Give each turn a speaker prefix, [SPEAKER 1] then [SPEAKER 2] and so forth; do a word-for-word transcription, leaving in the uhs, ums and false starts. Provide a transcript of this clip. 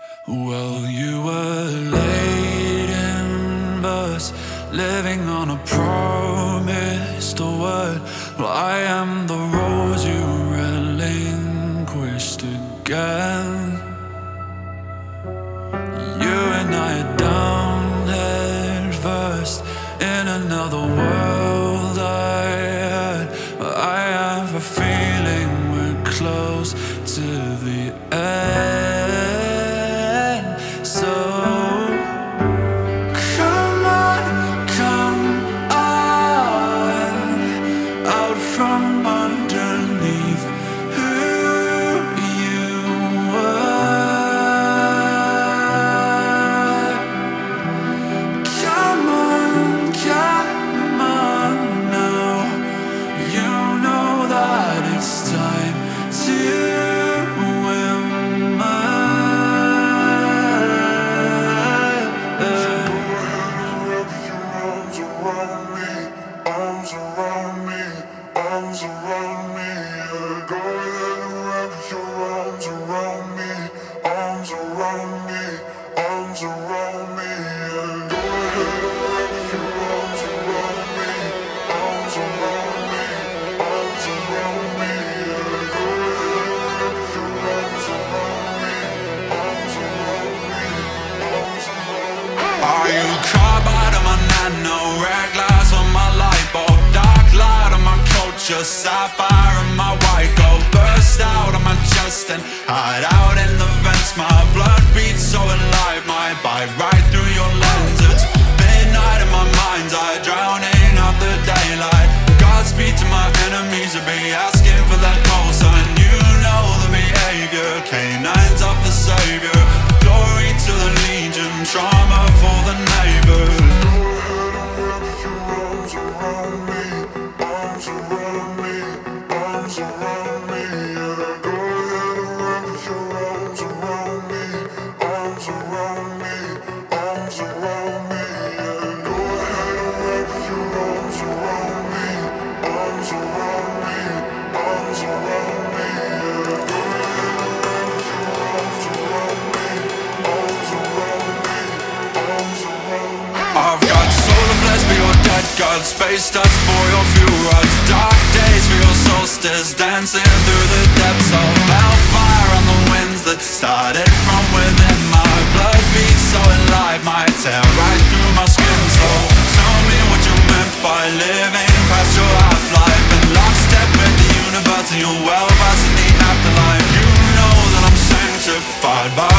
[SPEAKER 1] Well, you were late in verse, living on a promised word. Well, I am the rose you relinquished again. You and I are down head first in another world I had. But I have a feeling we're close to the end. So come on, come on, out from underneath who you were. Come on, come on now. You know that it's time to
[SPEAKER 2] Arms around me, yeah. Go ahead and wrap your arms around me. Arms around me, arms around me, yeah. Go ahead and wrap your arms around me. Arms around me, arms around me, yeah. Go ahead and wrap your arms around me. Arms around me, arms around me.
[SPEAKER 1] Are you carbide on my nano, red glass on my light bulb, dark light on my culture, sapphire on my white gold, burst out on my chest and hide out in the vents. My blood beats so alive, my bite right through your lens. It's midnight in my mind's eye, drowning out the daylight. Godspeed to my enemies, to be asking for that call sign. You know the behavior, canines of the savior. Glory to the legion, trauma for the neighbors.
[SPEAKER 2] Arms around me, arms around me, yeah. Go ahead and wrap your arms around me. Arms around me, arms around me, yeah. Go ahead and wrap your arms around me. Arms around me, arms around me, yeah. Go ahead and wrap your arms around me. Arms around me, arms around me.
[SPEAKER 1] I've got solar flares for your dead god, space dust for your fuel rods, dark days for your solstice, dancing through the depths of hellfire on the winds that started from within. My blood beats so alive, might tear right through my skin. So tell me what you meant by living past your half-life, and lockstep with the universe and your well past in the afterlife. You know that I'm sanctified by